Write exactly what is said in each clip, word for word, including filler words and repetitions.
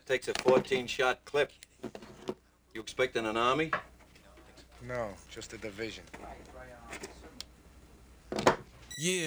That takes a fourteen shot clip. You expecting an army? No, just a division. Yeah.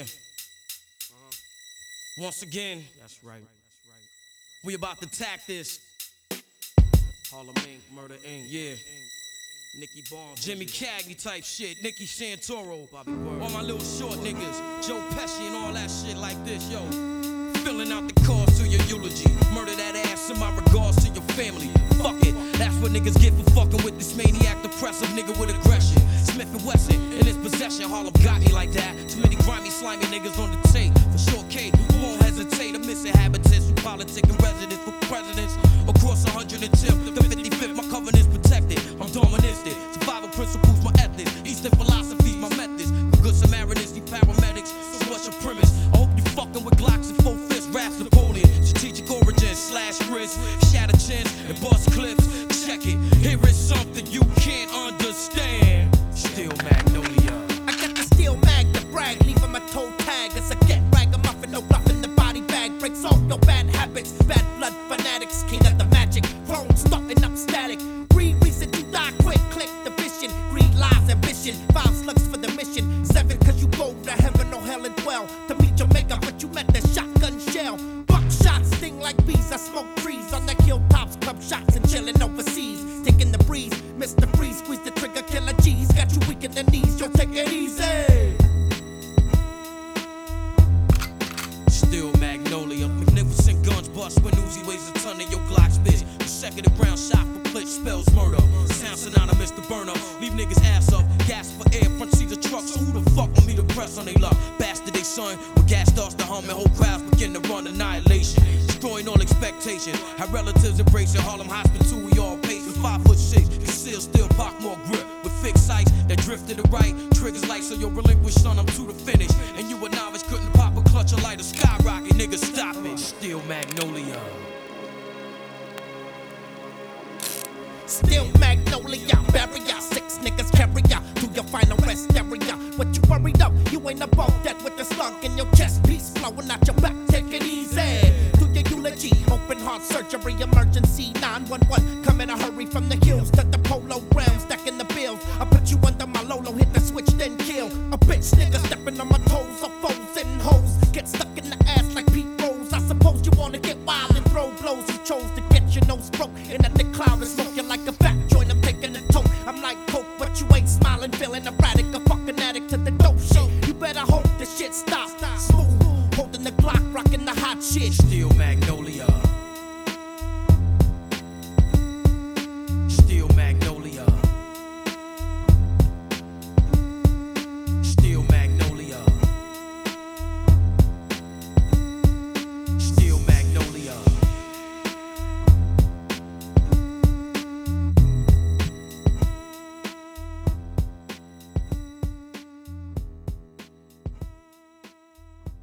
Once again, that's right. We about to tack this. Harlem Incorporated, Murder Incorporated. Yeah. Nicky Barnes, Jimmy Cagney type shit, Nicky Santoro, all my little short niggas, Joe Pesci and all that shit like this, yo. Filling out the cards to your eulogy. Murder that ass in my regards to your family. Fuck it, that's what niggas get for fucking with this maniac, depressive nigga with aggression. Smith and Wesson in his possession, Harlem got me like that. Too many grimy, slimy niggas on the tape. For sure, Kate, who won't hesitate. I'm missing habitants who politic and residents for presidents. Across one hundred tenth, the fifty-fifth, my covenant's protected. I'm dominant. Survival principles, my ethics. Eastern philosophies, my methods. Good Samaritans, need paramedics. So what's your premise? I hope you fucking with Glocks and four fists, raps Napoleon. Strategic origins, slash wrists, shatter chins, and bust clips. Check it, here is something you can't understand. Still Magnolia. I got the steel mag to brag, leaving my toe tag as I get ragamuffin, no bluff in the body bag. Breaks all your bad habits, bad blood fanatics, king of the magic, prone, starting up static. Breed reason to die quick, click the vision, greed lies, ambition. Five slugs for the mission, seven cause you go to heaven or hell and dwell. To meet your maker, but you met the shotgun shell. Buckshot sting like bees, I smoke trees on the hilltops, club shots and chillin' overseas. Taking the breeze, Mister Freeze, squeeze the trigger, killer G's. Got you weak in the knees, yo, take it easy. Still Magnolia. Magnificent guns bust when Uzi weighs a ton of your Glock spits. The second round shot for Blitz spells murder. Sound synonymous to burner. Leave niggas ass up, gas for air, front seats of trucks. So who the fuck want me to press on they luck? Bastard they son, when gas starts to hum and whole crowds begin to run annihilation. Destroying all expectations. How relatives embrace your Harlem hospital, we all patient. Five foot six, conceal still park more grip. With fixed sights that drift to the right. Triggers like so you're relinquished son, I'm to the finish. And you a novice couldn't pop a clutch or light a skyrocket. Nigga stop it. Still Magnolia. Still Magnolia, barrier. Six niggas carry ya to your final rest area. What you worried up? You ain't above that with the slug in your chest piece flowing out your back. Take it easy. Do your eulogy, open heart surgery, emergency nine one one. Come in a hurry from the hills to the polo ground, stacking the bills. I put you under my Lolo, hit the switch, then kill. A bitch nigga stepping on my toes, or foes and hoes. Get stuck in the ass like Pete Rose. I suppose you wanna get wild and throw blows. You chose to get your nose broke, and at the cloud is smoking like a fat joint. I'm taking a toke. I'm like coke, but you ain't smiling, feeling erratic. A fucking addict to the dope shit. You better hope the shit stops. Smooth, holding the Glock, rocking the hot shit. Still Magnolia.